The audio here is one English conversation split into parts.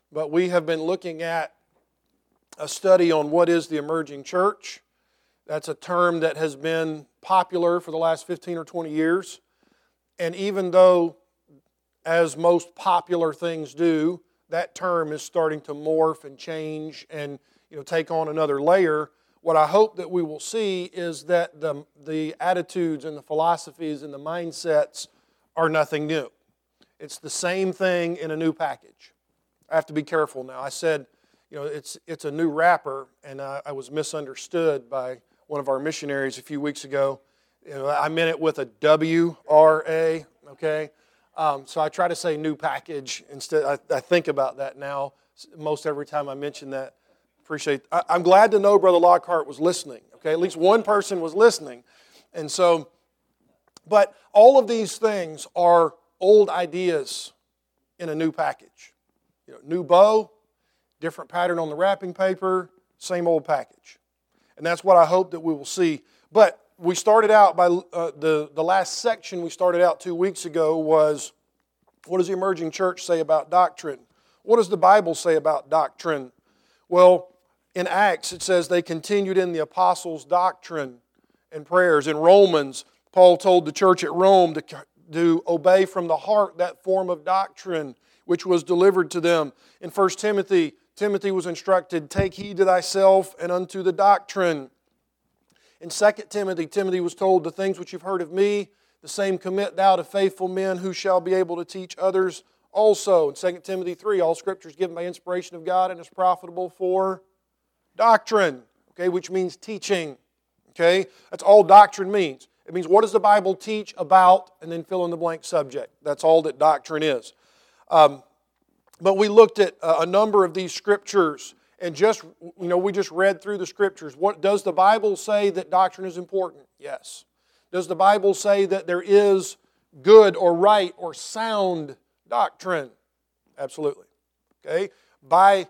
but we have been looking at a study on what is the emerging church. That's a term that has been popular for the last 15 or 20 years. And even though, as most popular things do, that term is starting to morph and change and take on another layer, what I hope that we will see is that the attitudes and the philosophies and the mindsets are nothing new. It's the same thing in a new package. I have to be careful now. I said, it's a new wrapper, and I was misunderstood by one of our missionaries a few weeks ago. I meant it with a W-R-A, okay? So I try to say new package instead. I think about that now most every time I mention that. I'm glad to know Brother Lockhart was listening, okay? At least one person was listening. And so, but all of these things are old ideas in a new package. New bow, different pattern on the wrapping paper, same old package. And that's what I hope that we will see. But we started out by the last section we started out 2 weeks ago was, what does the emerging church say about doctrine? What does the Bible say about doctrine? Well, in Acts it says they continued in the apostles' doctrine and prayers. In Romans, Paul told the church at Rome to obey from the heart that form of doctrine which was delivered to them. In 1 Timothy, Timothy was instructed, take heed to thyself and unto the doctrine. In 2 Timothy, Timothy was told, the things which you've heard of me, the same commit thou to faithful men who shall be able to teach others also. In 2 Timothy 3, all Scripture is given by inspiration of God and is profitable for doctrine, okay, which means teaching. Okay, that's all doctrine means. It means what does the Bible teach about, and then fill in the blank subject. That's all that doctrine is. But we looked at a number of these Scriptures, and we just read through the Scriptures. What does the Bible say that doctrine is important? Yes. Does the Bible say that there is good or right or sound doctrine? Absolutely. Okay. By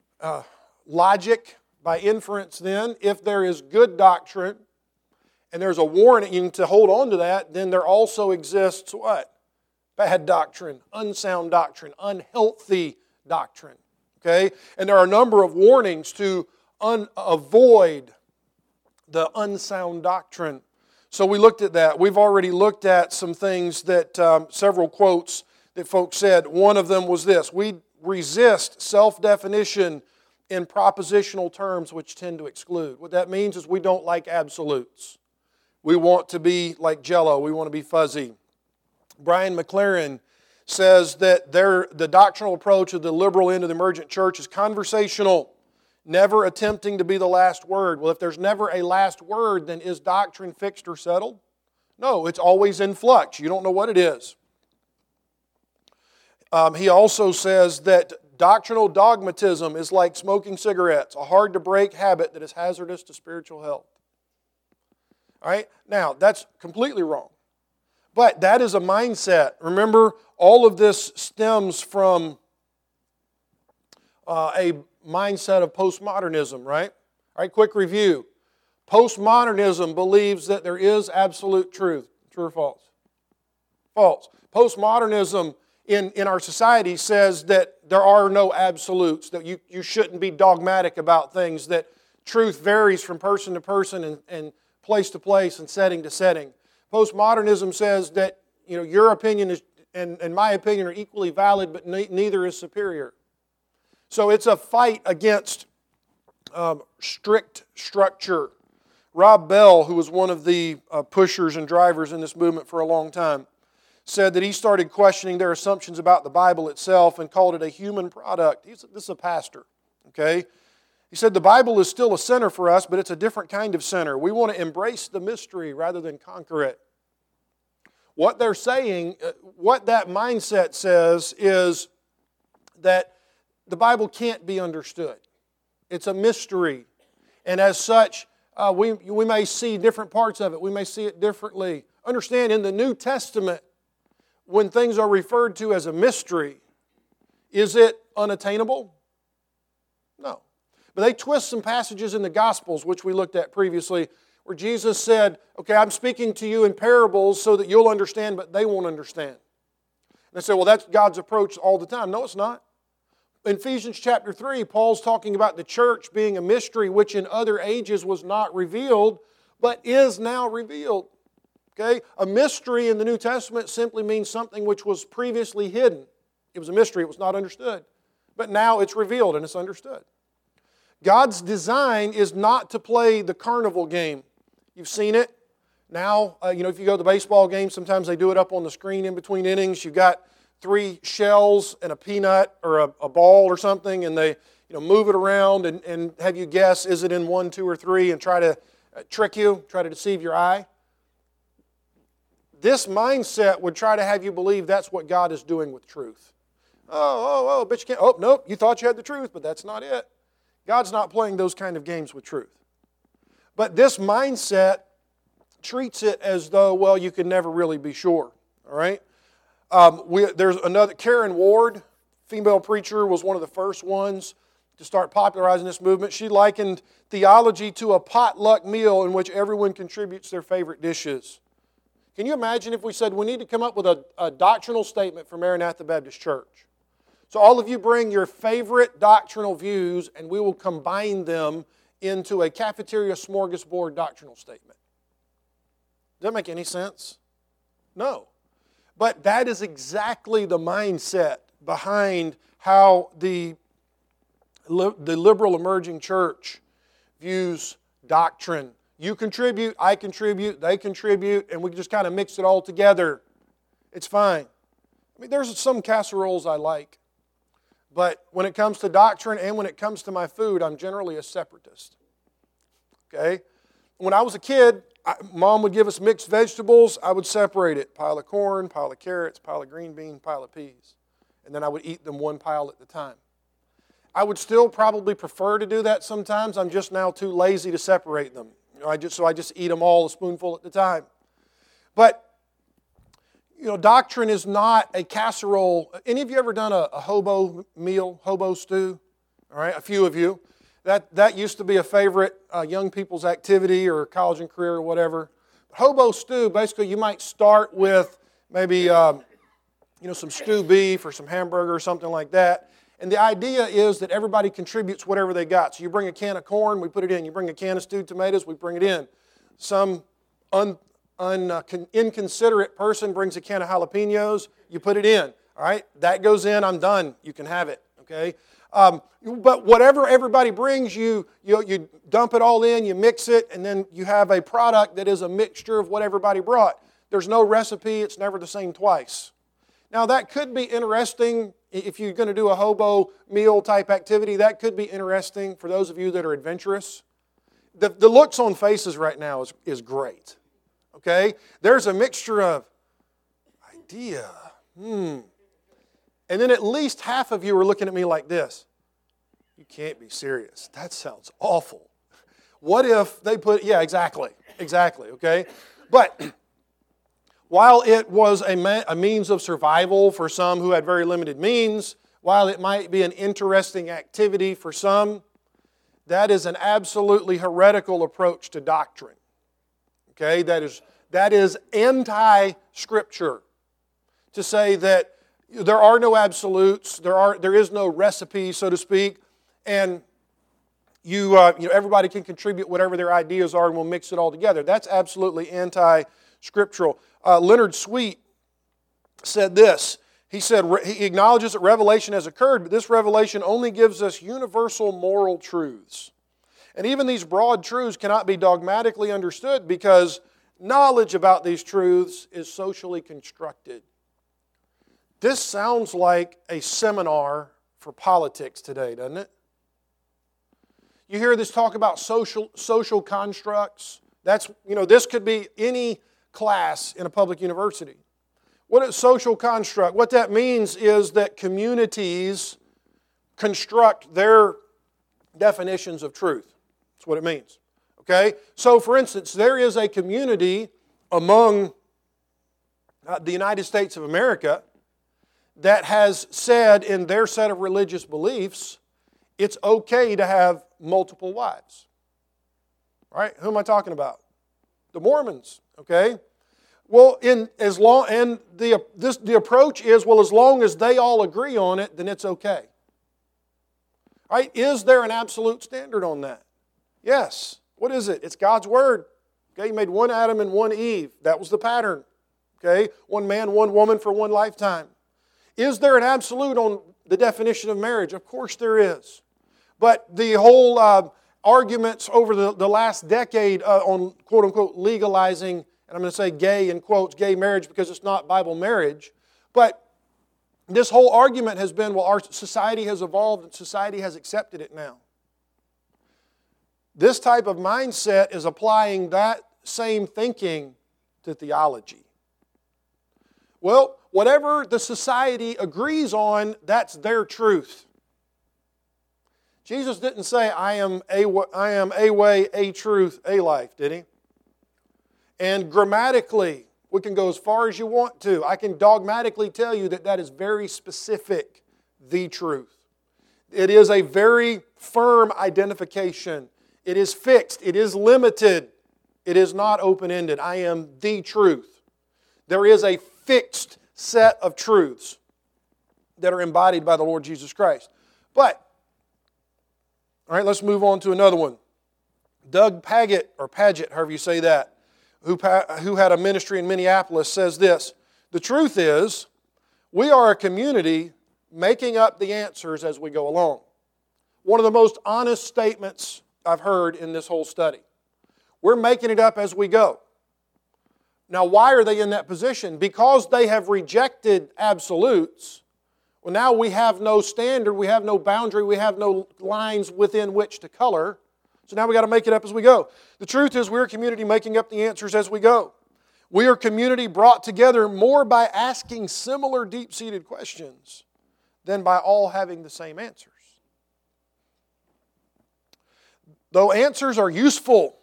logic, by inference, then, if there is good doctrine and there's a warning to hold on to that, then there also exists what? Bad doctrine, unsound doctrine, unhealthy doctrine. Okay? And there are a number of warnings to avoid the unsound doctrine. So we looked at that. We've already looked at some things that, several quotes that folks said. One of them was this: we resist self-definition in propositional terms which tend to exclude. What that means is we don't like absolutes. We want to be like Jell-O. We want to be fuzzy. Brian McLaren says that the doctrinal approach of the liberal end of the emergent church is conversational, never attempting to be the last word. Well, if there's never a last word, then is doctrine fixed or settled? No, it's always in flux. You don't know what it is. He also says that doctrinal dogmatism is like smoking cigarettes, a hard-to-break habit that is hazardous to spiritual health. All right? Now, that's completely wrong. But that is a mindset. Remember, all of this stems from a mindset of postmodernism, right? All right, quick review. Postmodernism believes that there is absolute truth. True or false? False. Postmodernism in our society says that there are no absolutes, that you shouldn't be dogmatic about things, that truth varies from person to person and place to place and setting to setting. Postmodernism says that your opinion is and my opinion are equally valid, but neither is superior. So it's a fight against strict structure. Rob Bell, who was one of the pushers and drivers in this movement for a long time, said that he started questioning their assumptions about the Bible itself and called it a human product. This is a pastor, okay? He said the Bible is still a center for us, but it's a different kind of center. We want to embrace the mystery rather than conquer it. What they're saying, what that mindset says is that the Bible can't be understood. It's a mystery. And as such, we may see different parts of it. We may see it differently. Understand, in the New Testament, when things are referred to as a mystery, is it unattainable? No. But they twist some passages in the Gospels, which we looked at previously, where Jesus said, okay, I'm speaking to you in parables so that you'll understand, but they won't understand. And they say, well, that's God's approach all the time. No, it's not. In Ephesians chapter 3, Paul's talking about the church being a mystery which in other ages was not revealed, but is now revealed. Okay? A mystery in the New Testament simply means something which was previously hidden. It was a mystery, it was not understood. But now it's revealed and it's understood. God's design is not to play the carnival game. You've seen it. Now, if you go to the baseball game, sometimes they do it up on the screen in between innings. You've got 3 shells and a peanut or a ball or something, and they move it around and have you guess, is it in 1, 2, or 3, and try to trick you, try to deceive your eye. This mindset would try to have you believe that's what God is doing with truth. But you can't. Oh, nope, you thought you had the truth, but that's not it. God's not playing those kind of games with truth. But this mindset treats it as though, well, you can never really be sure. All right? There's another, Karen Ward, female preacher, was one of the first ones to start popularizing this movement. She likened theology to a potluck meal in which everyone contributes their favorite dishes. Can you imagine if we said we need to come up with a doctrinal statement for Maranatha Baptist Church? So all of you bring your favorite doctrinal views and we will combine them into a cafeteria smorgasbord doctrinal statement. Does that make any sense? No. But that is exactly the mindset behind how the liberal emerging church views doctrine. You contribute, I contribute, they contribute, and we just kind of mix it all together. It's fine. I mean, there's some casseroles I like. But when it comes to doctrine and when it comes to my food, I'm generally a separatist. Okay? When I was a kid, Mom would give us mixed vegetables. I would separate it. Pile of corn, pile of carrots, pile of green beans, pile of peas. And then I would eat them one pile at a time. I would still probably prefer to do that sometimes. I'm just now too lazy to separate them. So I just eat them all a spoonful at a time. But, doctrine is not a casserole. Any of you ever done a hobo meal, hobo stew? All right, a few of you. That used to be a favorite young people's activity or college and career or whatever. Hobo stew, basically you might start with maybe some stew beef or some hamburger or something like that. And the idea is that everybody contributes whatever they got. So you bring a can of corn, we put it in. You bring a can of stewed tomatoes, we bring it in. Some inconsiderate person brings a can of jalapenos, you put it in. All right, that goes in, I'm done. You can have it, okay? But whatever everybody brings, you dump it all in, you mix it, and then you have a product that is a mixture of what everybody brought. There's no recipe, it's never the same twice. Now that could be interesting if you're going to do a hobo meal type activity. That could be interesting for those of you that are adventurous. The looks on faces right now is great. Okay? There's a mixture of idea. And then at least half of you are looking at me like this. You can't be serious. That sounds awful. What if they put, yeah, exactly, okay? But while it was a means of survival for some who had very limited means, while it might be an interesting activity for some, that is an absolutely heretical approach to doctrine. Okay? That is anti-Scripture. To say that there are no absolutes, there is no recipe, so to speak, and everybody can contribute whatever their ideas are and we'll mix it all together. That's absolutely anti-scriptural. Leonard Sweet said this. He said, he acknowledges that revelation has occurred, but this revelation only gives us universal moral truths. And even these broad truths cannot be dogmatically understood because knowledge about these truths is socially constructed. This sounds like a seminar for politics today, doesn't it? You hear this talk about social constructs. This could be any class in a public university. What is social construct? What that means is that communities construct their definitions of truth. That's what it means. Okay? So, for instance, there is a community among the United States of America that has said in their set of religious beliefs, it's okay to have multiple wives. All right? Who am I talking about? The Mormons. Okay? Well, the approach is, well, as long as they all agree on it, then it's okay. Right? Is there an absolute standard on that? Yes. What is it? It's God's Word. Okay, He made one Adam and one Eve. That was the pattern. Okay, one man, one woman for one lifetime. Is there an absolute on the definition of marriage? Of course there is. But the whole arguments over the last decade on quote-unquote legalizing, and I'm going to say gay in quotes, gay marriage because it's not Bible marriage. But this whole argument has been, well, our society has evolved and society has accepted it now. This type of mindset is applying that same thinking to theology. Well, whatever the society agrees on, that's their truth. Jesus didn't say, I am a way, a truth, a life, did He? And grammatically, we can go as far as you want to. I can dogmatically tell you that that is very specific, the truth. It is a very firm identification. It is fixed. It is limited. It is not open-ended. I am the truth. There is a fixed set of truths that are embodied by the Lord Jesus Christ. But, all right, let's move on to another one. Doug Pagitt, or Pagitt, however you say that, who had a ministry in Minneapolis, says this: the truth is, we are a community making up the answers as we go along. One of the most honest statements I've heard in this whole study. We're making it up as we go. Now, why are they in that position? Because they have rejected absolutes. Well, now we have no standard, we have no boundary, we have no lines within which to color. So now we've got to make it up as we go. The truth is, we're a community making up the answers as we go. We are a community brought together more by asking similar deep-seated questions than by all having the same answers. Though answers are useful,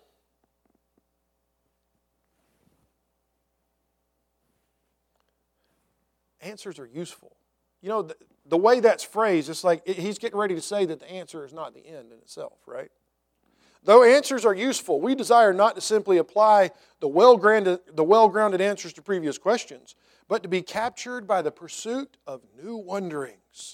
answers are useful. You know, the way that's phrased, it's like he's getting ready to say that the answer is not the end in itself, right? Though answers are useful, we desire not to simply apply the well-grounded answers to previous questions, but to be captured by the pursuit of new wonderings.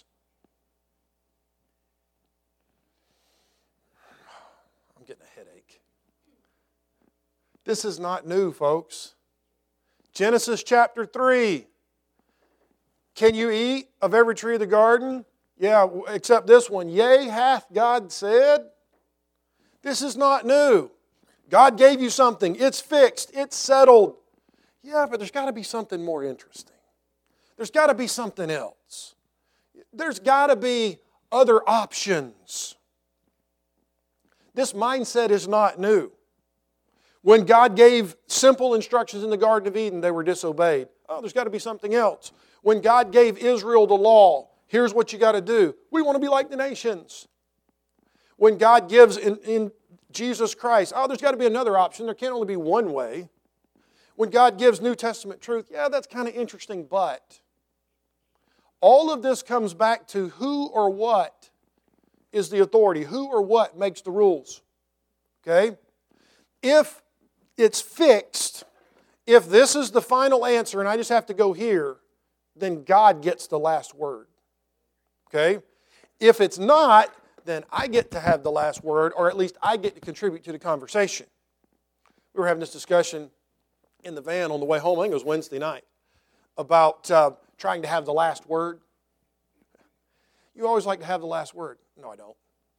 I'm getting a headache. This is not new, folks. Genesis chapter 3. Can you eat of every tree of the garden? Yeah, except this one. Yea, hath God said. This is not new. God gave you something. It's fixed. It's settled. Yeah, but there's got to be something more interesting. There's got to be something else. There's got to be other options. This mindset is not new. When God gave simple instructions in the Garden of Eden, they were disobeyed. Oh, there's got to be something else. When God gave Israel the law, here's what you got to do. We want to be like the nations. When God gives in Jesus Christ, oh, there's got to be another option. There can't only be one way. When God gives New Testament truth, yeah, that's kind of interesting, but all of this comes back to who or what is the authority, who or what makes the rules. Okay? If it's fixed, if this is the final answer and I just have to go here, then God gets the last word. Okay? If it's not, then I get to have the last word, or at least I get to contribute to the conversation. We were having this discussion in the van on the way home, I think it was Wednesday night, about trying to have the last word. You always like to have the last word. No, I don't.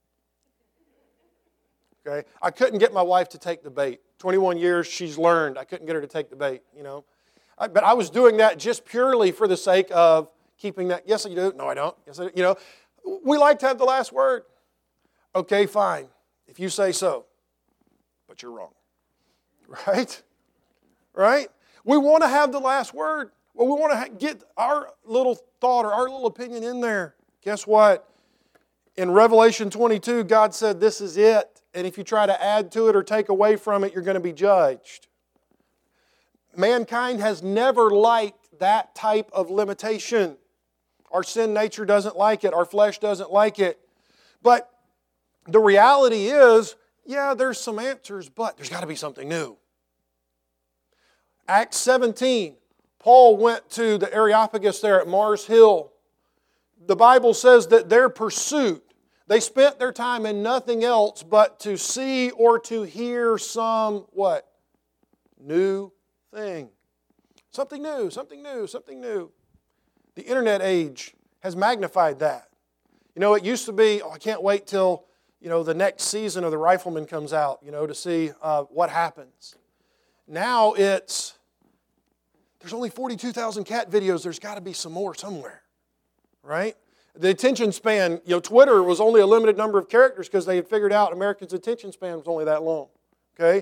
Okay? I couldn't get my wife to take the bait. 21 years, she's learned. I couldn't get her to take the bait, you know. But I was doing that just purely for the sake of keeping that. Yes, I do. No, I don't. Yes, I do. You know, we like to have the last word. Okay, fine, if you say so. But you're wrong. Right? Right? We want to have the last word. Well, we want to get our little thought or our little opinion in there. Guess what? In Revelation 22, God said this is it. And if you try to add to it or take away from it, you're going to be judged. Mankind has never liked that type of limitation. Our sin nature doesn't like it. Our flesh doesn't like it. But the reality is, yeah, there's some answers, but there's got to be something new. Acts 17, Paul went to the Areopagus there at Mars Hill. The Bible says that their pursuit, They spent their time in nothing else but to see or to hear some, what? New thing. Something new, something new, something new. The internet age has magnified that. You know, it used to be, I can't wait till, the next season of The Rifleman comes out, to see what happens. Now there's only 42,000 cat videos. There's got to be some more somewhere, right? The attention span, Twitter was only a limited number of characters because they had figured out Americans' attention span was only that long, okay?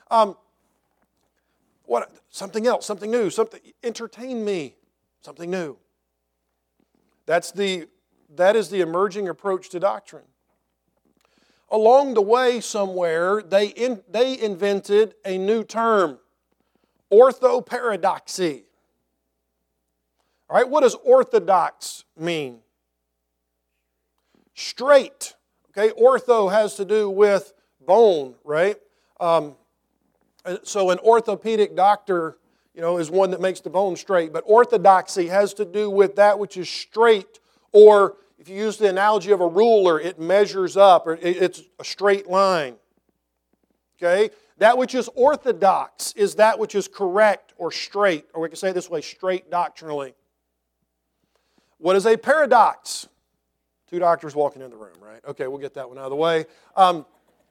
Something else, something new, entertain me, something new. That is the emerging approach to doctrine. Along the way somewhere, they invented a new term, orthoparodoxy. All right, what does orthodox mean? Straight. Okay, ortho has to do with bone, right? So an orthopedic doctor, is one that makes the bone straight. But orthodoxy has to do with that which is straight, or if you use the analogy of a ruler, it measures up, or it's a straight line. Okay? That which is orthodox is that which is correct or straight, or we can say it this way, straight doctrinally. What is a paradox? Two doctors walking in the room, right? Okay, we'll get that one out of the way. A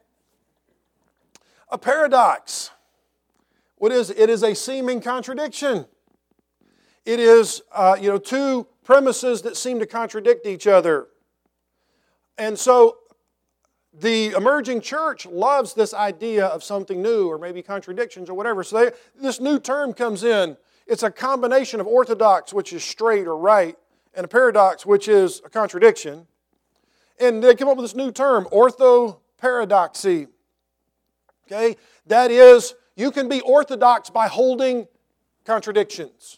paradox. What is it? It is a seeming contradiction. It is, two premises that seem to contradict each other. And so the emerging church loves this idea of something new, or maybe contradictions or whatever. So this new term comes in. It's a combination of orthodox, which is straight or right, and a paradox, which is a contradiction. And they come up with this new term, orthoparodoxy. Okay? That is, you can be orthodox by holding contradictions.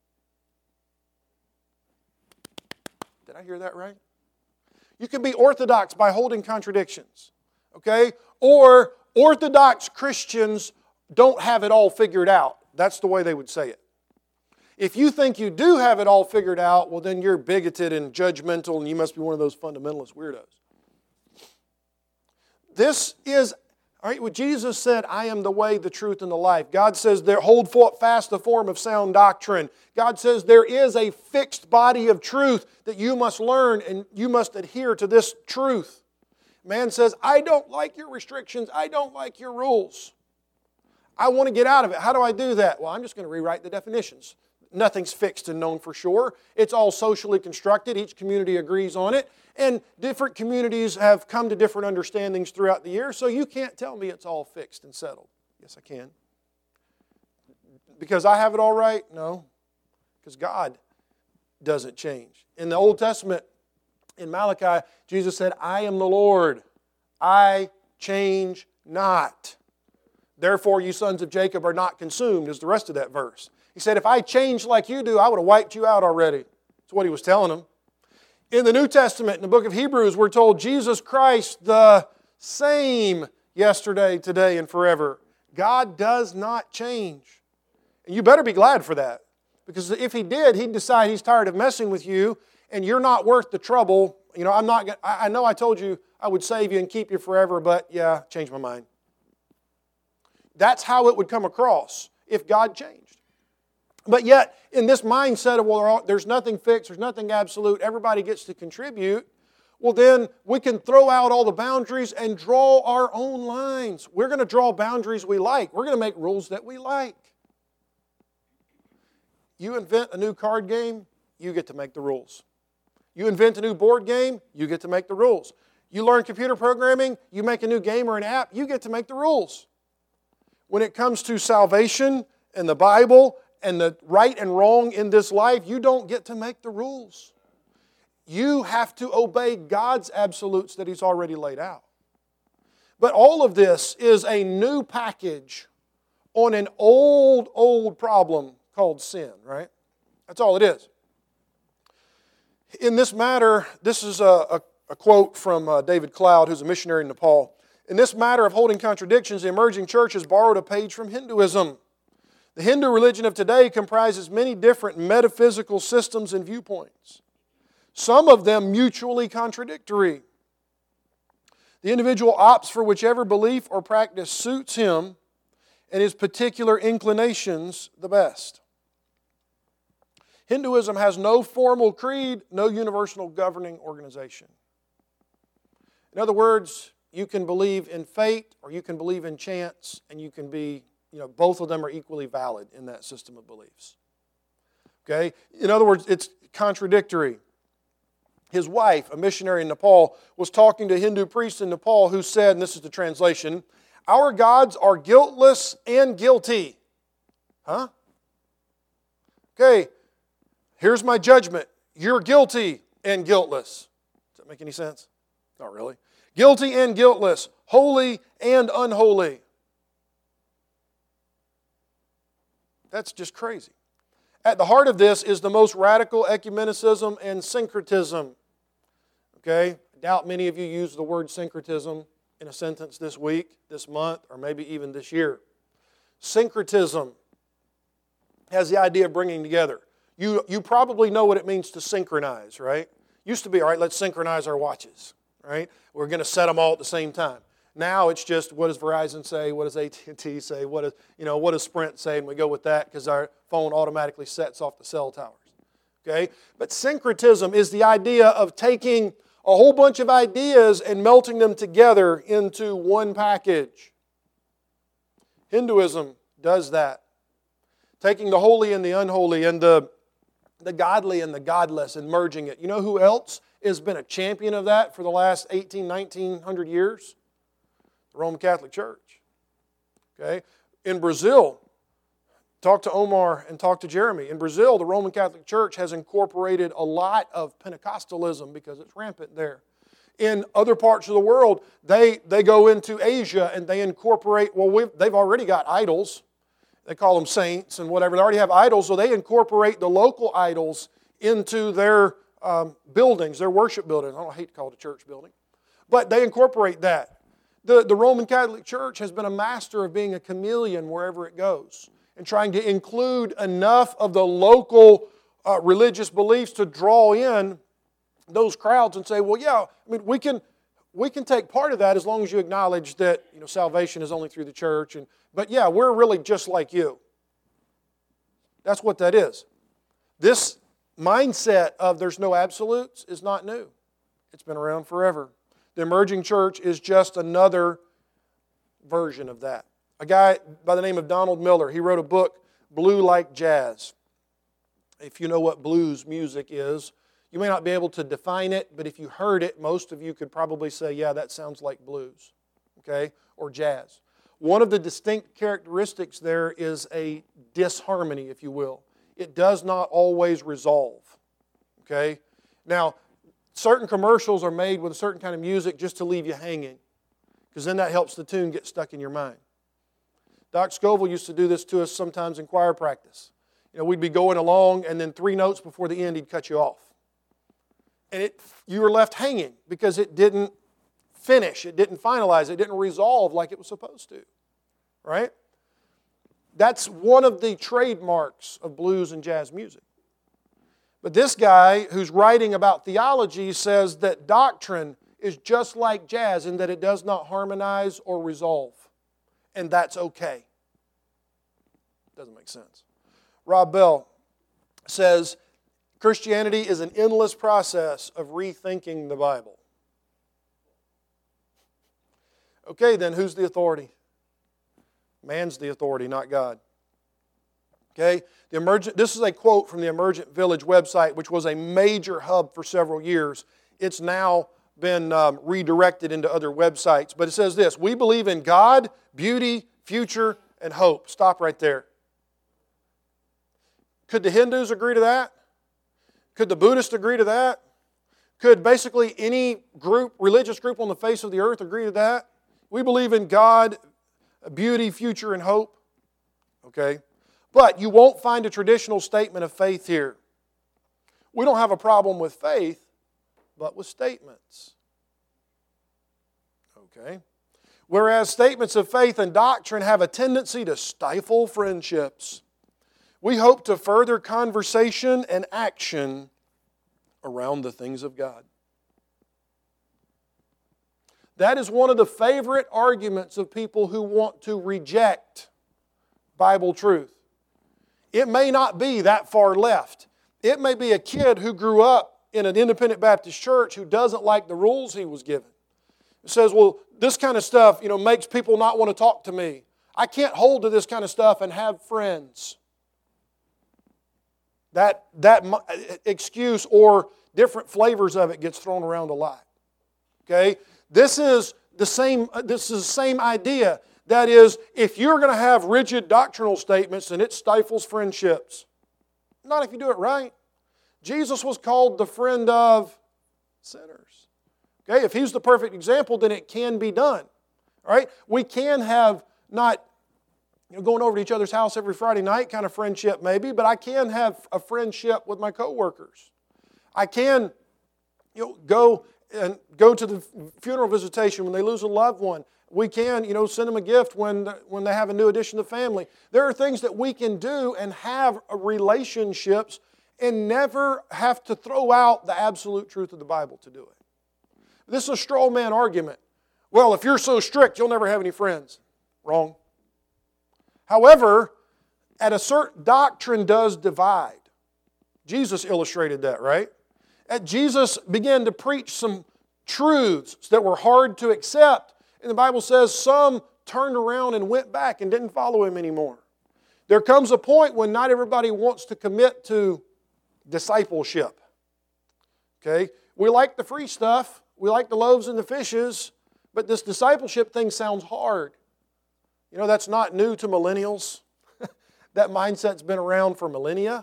Did I hear that right? You can be orthodox by holding contradictions. Okay? Or orthodox Christians don't have it all figured out. That's the way they would say it. If you think you do have it all figured out, well then you're bigoted and judgmental and you must be one of those fundamentalist weirdos. This is, all right, what Jesus said, I am the way, the truth, and the life. God says, hold fast the form of sound doctrine. God says there is a fixed body of truth that you must learn and you must adhere to this truth. Man says, I don't like your restrictions. I don't like your rules. I want to get out of it. How do I do that? Well, I'm just going to rewrite the definitions. Nothing's fixed and known for sure. It's all socially constructed. Each community agrees on it. And different communities have come to different understandings throughout the year, so you can't tell me it's all fixed and settled. Yes, I can. Because I have it all right? No. Because God doesn't change. In the Old Testament, in Malachi, Jesus said, I am the Lord. I change not. Therefore, you sons of Jacob are not consumed, is the rest of that verse. He said, if I changed like you do, I would have wiped you out already. That's what he was telling them. In the New Testament, in the book of Hebrews, we're told Jesus Christ the same yesterday, today, and forever. God does not change. And you better be glad for that. Because if He did, He'd decide He's tired of messing with you and you're not worth the trouble. I know I told you I would save you and keep you forever, but yeah, changed my mind. That's how it would come across if God changed. But yet, in this mindset of, well, there's nothing fixed, there's nothing absolute, everybody gets to contribute, well then we can throw out all the boundaries and draw our own lines. We're going to draw boundaries we like. We're going to make rules that we like. You invent a new card game, you get to make the rules. You invent a new board game, you get to make the rules. You learn computer programming, you make a new game or an app, you get to make the rules. When it comes to salvation and the Bible and the right and wrong in this life, you don't get to make the rules. You have to obey God's absolutes that He's already laid out. But all of this is a new package on an old problem called sin, right? That's all it is. In this matter, this is a quote from David Cloud, who's a missionary in Nepal. In this matter of holding contradictions, the emerging church has borrowed a page from Hinduism. The Hindu religion of today comprises many different metaphysical systems and viewpoints, some of them mutually contradictory. The individual opts for whichever belief or practice suits him and his particular inclinations the best. Hinduism has no formal creed, no universal governing organization. In other words, you can believe in fate or you can believe in chance, and you can be, both of them are equally valid in that system of beliefs. Okay? In other words, it's contradictory. His wife, a missionary in Nepal, was talking to a Hindu priest in Nepal who said, and this is the translation, "Our gods are guiltless and guilty." Huh? Okay, here's my judgment. You're guilty and guiltless. Does that make any sense? Not really. Guilty and guiltless, holy and unholy. That's just crazy. At the heart of this is the most radical ecumenicism and syncretism. Okay? I doubt many of you use the word syncretism in a sentence this week, this month, or maybe even this year. Syncretism has the idea of bringing together. You probably know what it means to synchronize, right? Used to be, all right, let's synchronize our watches, right? We're going to set them all at the same time. Now it's just, what does Verizon say? What does AT&T say? What does Sprint say? And we go with that because our phone automatically sets off the cell towers. Okay? But syncretism is the idea of taking a whole bunch of ideas and melting them together into one package. Hinduism does that. Taking the holy and the unholy and the godly and the godless and merging it. You know who else has been a champion of that for the last 1900 years? The Roman Catholic Church. Okay? In Brazil, talk to Omar and talk to Jeremy. In Brazil, the Roman Catholic Church has incorporated a lot of Pentecostalism because it's rampant there. In other parts of the world, they go into Asia and they incorporate, they've already got idols. They call them saints and whatever. They already have idols, so they incorporate the local idols into their buildings, their worship buildings. I hate to call it a church building. But they incorporate that. The Roman Catholic Church has been a master of being a chameleon wherever it goes and trying to include enough of the local religious beliefs to draw in those crowds and say, well, yeah, I mean, we can take part of that as long as you acknowledge that salvation is only through the church. But yeah, we're really just like you. That's what that is. This mindset of there's no absolutes is not new. It's been around forever. The emerging church is just another version of that. A guy by the name of Donald Miller, he wrote a book, Blue Like Jazz. If you know what blues music is, you may not be able to define it, but if you heard it, most of you could probably say, yeah, that sounds like blues, okay, or jazz. One of the distinct characteristics there is a disharmony, if you will. It does not always resolve, okay? Now, certain commercials are made with a certain kind of music just to leave you hanging, because then that helps the tune get stuck in your mind. Doc Scoville used to do this to us sometimes in choir practice. We'd be going along, and then 3 notes before the end, he'd cut you off. And you were left hanging because it didn't finish, it didn't finalize, it didn't resolve like it was supposed to. Right? That's one of the trademarks of blues and jazz music. But this guy who's writing about theology says that doctrine is just like jazz in that it does not harmonize or resolve. And that's okay. Doesn't make sense. Rob Bell says, Christianity is an endless process of rethinking the Bible. Okay, then who's the authority? Man's the authority, not God. Okay? This is a quote from the Emergent Village website, which was a major hub for several years. It's now been redirected into other websites. But it says this: we believe in God, beauty, future, and hope. Stop right there. Could the Hindus agree to that? Could the Buddhists agree to that? Could basically any religious group on the face of the earth agree to that? We believe in God, beauty, future, and hope. Okay? But you won't find a traditional statement of faith here. We don't have a problem with faith, but with statements. Okay? Whereas statements of faith and doctrine have a tendency to stifle friendships. We hope to further conversation and action around the things of God. That is one of the favorite arguments of people who want to reject Bible truth. It may not be that far left. It may be a kid who grew up in an independent Baptist church who doesn't like the rules he was given. It says, well, this kind of stuff, makes people not want to talk to me. I can't hold to this kind of stuff and have friends. That excuse or different flavors of it gets thrown around a lot. Okay? This is the same idea. That is, if you're going to have rigid doctrinal statements, then it stifles friendships. Not if you do it right. Jesus was called the friend of sinners. Okay? If He's the perfect example, then it can be done. All right? We can have not going over to each other's house every Friday night kind of friendship maybe, but I can have a friendship with my coworkers. I can go to the funeral visitation when they lose a loved one. We can, send them a gift when they have a new addition to the family. There are things that we can do and have relationships and never have to throw out the absolute truth of the Bible to do it. This is a straw man argument. Well, if you're so strict, you'll never have any friends. Wrong. However, at a certain doctrine does divide. Jesus illustrated that, right? Jesus began to preach some truths that were hard to accept. And the Bible says some turned around and went back and didn't follow Him anymore. There comes a point when not everybody wants to commit to discipleship. Okay? We like the free stuff. We like the loaves and the fishes. But this discipleship thing sounds hard. That's not new to millennials. That mindset's been around for millennia.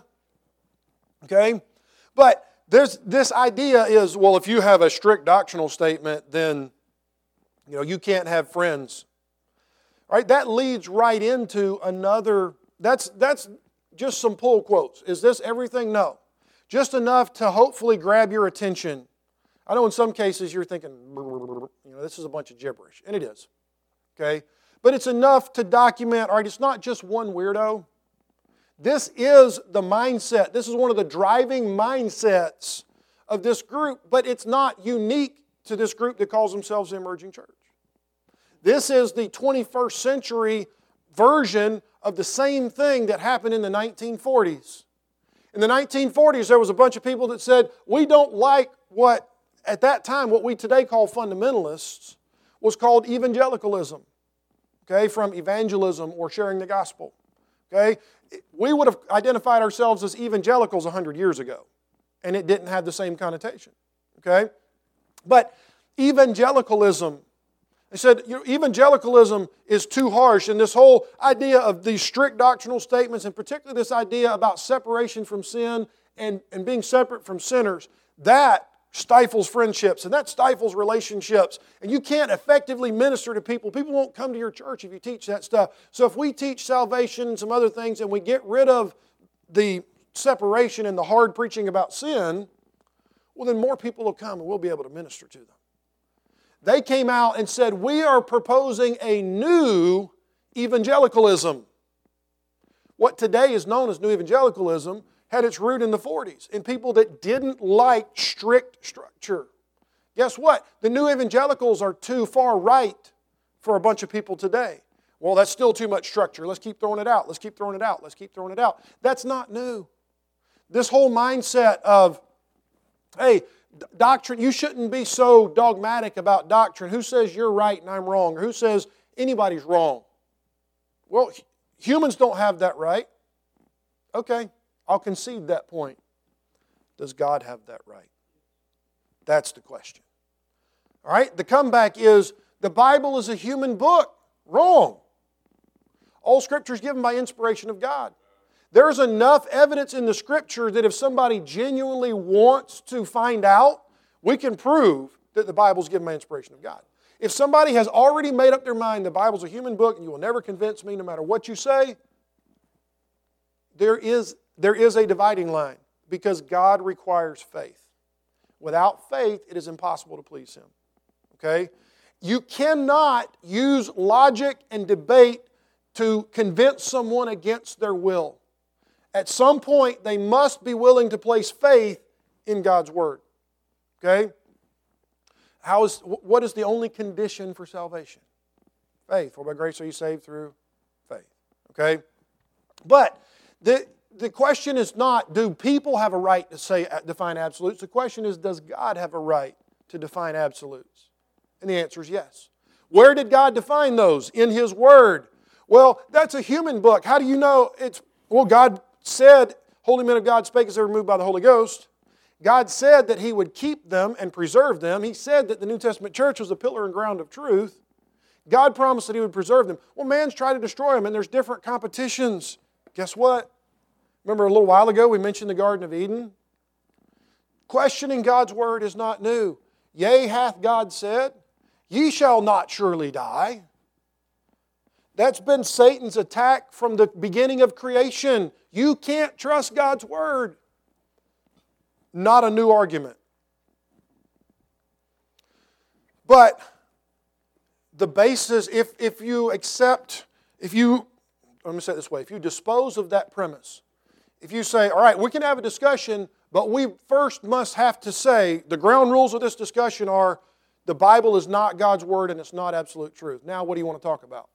Okay? But this idea is, well, if you have a strict doctrinal statement, then you can't have friends. All right, that leads right into another, that's just some pull quotes. Is this everything? No. Just enough to hopefully grab your attention. I know in some cases you're thinking, this is a bunch of gibberish, and it is. Okay? But it's enough to document, all right, it's not just one weirdo. This is the mindset. This is one of the driving mindsets of this group, but it's not unique to this group that calls themselves the Emerging Church. This is the 21st century version of the same thing that happened in the 1940s. In the 1940s, there was a bunch of people that said, we don't like what, at that time, what we today call fundamentalists, was called evangelicalism. Okay, from evangelism or sharing the gospel. Okay, we would have identified ourselves as evangelicals 100 years ago, and it didn't have the same connotation. Okay, but evangelicalism, they said evangelicalism is too harsh, and this whole idea of these strict doctrinal statements, and particularly this idea about separation from sin and being separate from sinners, that stifles friendships, and that stifles relationships. And you can't effectively minister to people. People won't come to your church if you teach that stuff. So if we teach salvation and some other things, and we get rid of the separation and the hard preaching about sin, well, then more people will come and we'll be able to minister to them. They came out and said, we are proposing a new evangelicalism. What today is known as New Evangelicalism had its root in the 40s, in people that didn't like strict structure. Guess what? The new evangelicals are too far right for a bunch of people today. Well, that's still too much structure. Let's keep throwing it out. Let's keep throwing it out. Let's keep throwing it out. That's not new. This whole mindset of, hey, doctrine, you shouldn't be so dogmatic about doctrine. Who says you're right and I'm wrong? Or who says anybody's wrong? Well, humans don't have that right. Okay. I'll concede that point. Does God have that right? That's the question. All right? The comeback is the Bible is a human book. Wrong. All Scripture is given by inspiration of God. There's enough evidence in the Scripture that if somebody genuinely wants to find out, we can prove that the Bible is given by inspiration of God. If somebody has already made up their mind the Bible's a human book and you will never convince me no matter what you say, there is a dividing line because God requires faith. Without faith, it is impossible to please Him. Okay? You cannot use logic and debate to convince someone against their will. At some point, they must be willing to place faith in God's Word. Okay? what is the only condition for salvation? Faith. For by grace are you saved through faith. Okay? But the question is not, do people have a right to define absolutes? The question is, does God have a right to define absolutes? And the answer is yes. Where did God define those? In His Word. Well, that's a human book. How do you know God said, holy men of God spake as they were moved by the Holy Ghost. God said that He would keep them and preserve them. He said that the New Testament church was a pillar and ground of truth. God promised that He would preserve them. Well, man's tried to destroy them, and there's different competitions. Guess what? Remember a little while ago we mentioned the Garden of Eden? Questioning God's Word is not new. Yea, hath God said, ye shall not surely die. That's been Satan's attack from the beginning of creation. You can't trust God's Word. Not a new argument. But the basis, let me say it this way, if you dispose of that premise, if you say, all right, we can have a discussion, but we first must have to say, the ground rules of this discussion are, the Bible is not God's Word and it's not absolute truth. Now what do you want to talk about?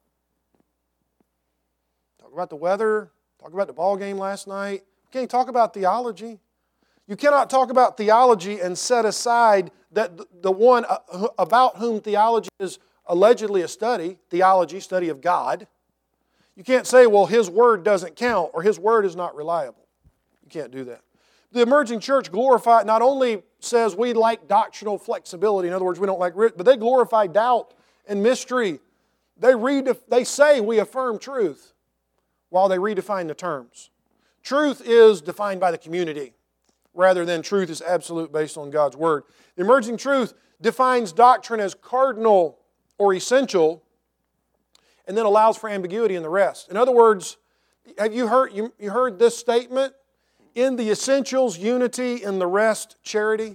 Talk about the weather? Talk about the ball game last night? You can't talk about theology. You cannot talk about theology and set aside that the one about whom theology is allegedly a study, theology, study of God. You can't say, well, His Word doesn't count or His Word is not reliable. You can't do that. The emerging church not only says we like doctrinal flexibility, in other words, we don't like, but they glorify doubt and mystery. They say we affirm truth while they redefine the terms. Truth is defined by the community rather than truth is absolute based on God's Word. The emerging truth defines doctrine as cardinal or essential and then allows for ambiguity in the rest. In other words, have you heard this statement? In the essentials, unity, in the rest, charity.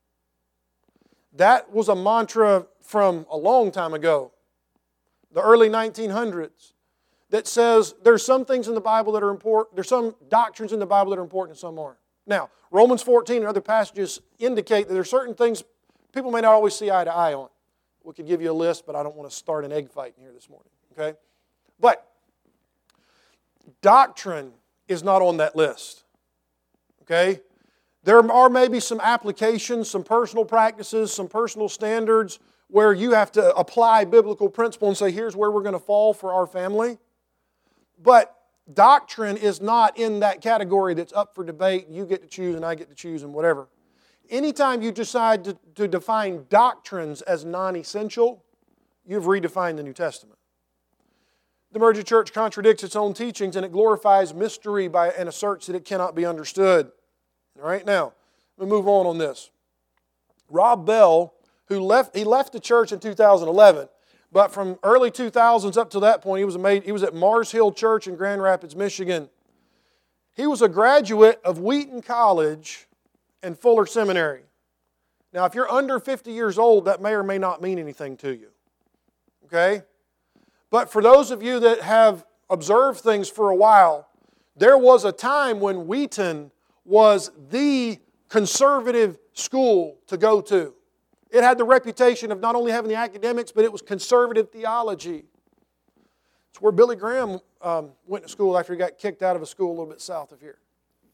That was a mantra from a long time ago, the early 1900s, that says there's some things in the Bible that are important, there's some doctrines in the Bible that are important and some aren't. Now, Romans 14 and other passages indicate that there are certain things people may not always see eye to eye on. We could give you a list, but I don't want to start an egg fight here this morning. Okay? But doctrine is not on that list. Okay? There are maybe some applications, some personal practices, some personal standards where you have to apply biblical principle and say, here's where we're going to fall for our family. But doctrine is not in that category that's up for debate. You get to choose and I get to choose and whatever. Anytime you decide to define doctrines as non-essential, you've redefined the New Testament. The emergent church contradicts its own teachings and it glorifies mystery and asserts that it cannot be understood. All right, now, let me move on this. Rob Bell, he left the church in 2011, but from early 2000s up to that point, he was at Mars Hill Church in Grand Rapids, Michigan. He was a graduate of Wheaton College and Fuller Seminary. Now, if you're under 50 years old, that may or may not mean anything to you. Okay? But for those of you that have observed things for a while, there was a time when Wheaton was the conservative school to go to. It had the reputation of not only having the academics, but it was conservative theology. It's where Billy Graham went to school after he got kicked out of a school a little bit south of here.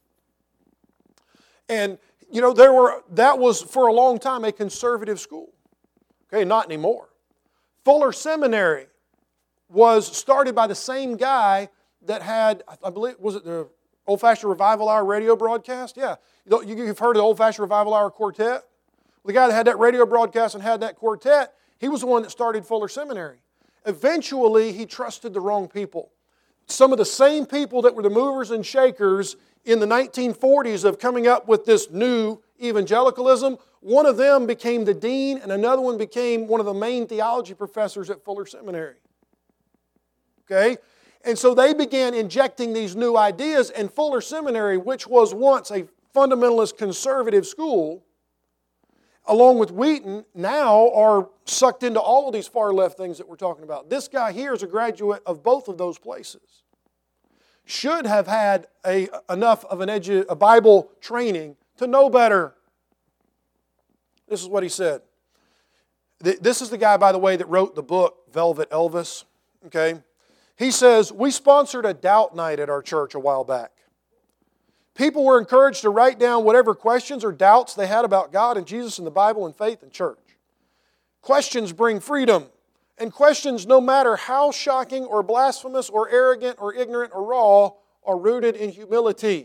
And, that was for a long time a conservative school. Okay, not anymore. Fuller Seminary was started by the same guy that had, I believe, was it the Old-Fashioned Revival Hour radio broadcast? Yeah. You've heard of the Old-Fashioned Revival Hour quartet? The guy that had that radio broadcast and had that quartet, he was the one that started Fuller Seminary. Eventually, he trusted the wrong people. Some of the same people that were the movers and shakers in the 1940s of coming up with this new evangelicalism, one of them became the dean and another one became one of the main theology professors at Fuller Seminary. Okay? And so they began injecting these new ideas, and Fuller Seminary, which was once a fundamentalist conservative school, along with Wheaton, now are sucked into all of these far left things that we're talking about. This guy here is a graduate of both of those places. Should have had enough of a Bible training to know better. This is what he said. This is the guy, by the way, that wrote the book, Velvet Elvis. Okay? He says, we sponsored a doubt night at our church a while back. People were encouraged to write down whatever questions or doubts they had about God and Jesus and the Bible and faith and church. Questions bring freedom. And questions, no matter how shocking or blasphemous or arrogant or ignorant or raw, are rooted in humility.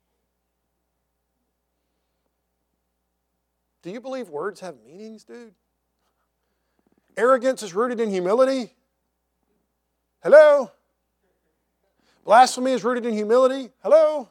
Do you believe words have meanings, dude? Arrogance is rooted in humility. Hello? Blasphemy is rooted in humility. Hello?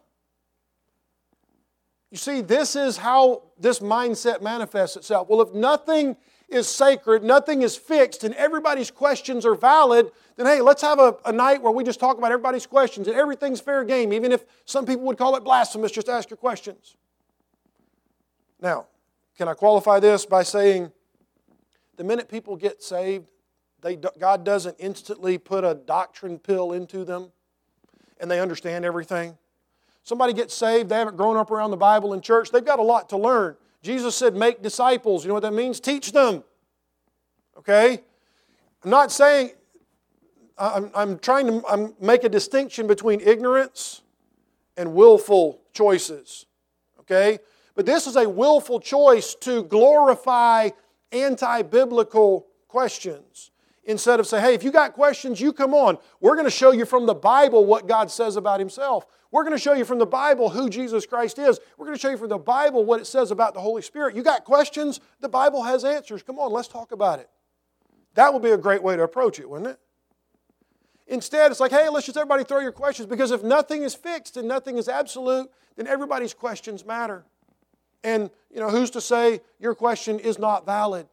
You see, this is how this mindset manifests itself. Well, if nothing is sacred, nothing is fixed, and everybody's questions are valid, then hey, let's have a night where we just talk about everybody's questions and everything's fair game. Even if some people would call it blasphemous, just ask your questions. Now, can I qualify this by saying the minute people get saved, God doesn't instantly put a doctrine pill into them and they understand everything? Somebody gets saved, they haven't grown up around the Bible in church, they've got a lot to learn. Jesus said, make disciples. You know what that means? Teach them. Okay? I'm not saying, I'm trying to make a distinction between ignorance and willful choices. Okay? But this is a willful choice to glorify anti-biblical questions. Instead of saying, hey, if you got questions, you come on. We're going to show you from the Bible what God says about Himself. We're going to show you from the Bible who Jesus Christ is. We're going to show you from the Bible what it says about the Holy Spirit. You got questions? The Bible has answers. Come on, let's talk about it. That would be a great way to approach it, wouldn't it? Instead, it's like, hey, let's just everybody throw your questions, because if nothing is fixed and nothing is absolute, then everybody's questions matter. And, who's to say your question is not valid?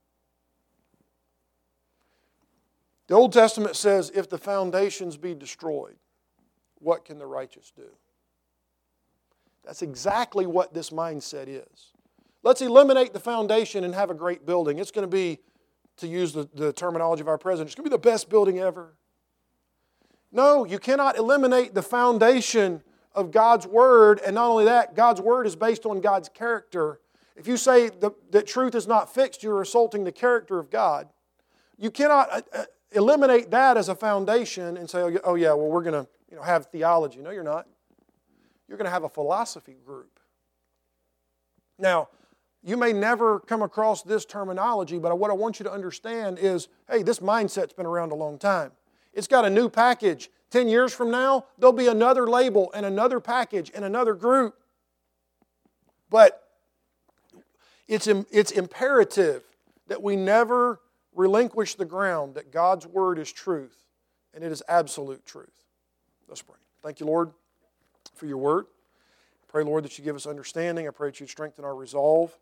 The Old Testament says, if the foundations be destroyed, what can the righteous do? That's exactly what this mindset is. Let's eliminate the foundation and have a great building. It's going to be, to use the terminology of our president, it's going to be the best building ever. No, you cannot eliminate the foundation of God's Word, and not only that, God's Word is based on God's character. If you say that truth is not fixed, you're assaulting the character of God. You cannot eliminate that as a foundation and say, oh yeah, well, we're going to have theology. No, you're not. You're going to have a philosophy group. Now, you may never come across this terminology, but what I want you to understand is, hey, this mindset's been around a long time. It's got a new package. 10 years from now, there'll be another label and another package and another group. But it's imperative that we never relinquish the ground that God's Word is truth, and it is absolute truth. Let's pray. Thank you, Lord, for your Word. I pray, Lord, that you give us understanding. I pray that you strengthen our resolve.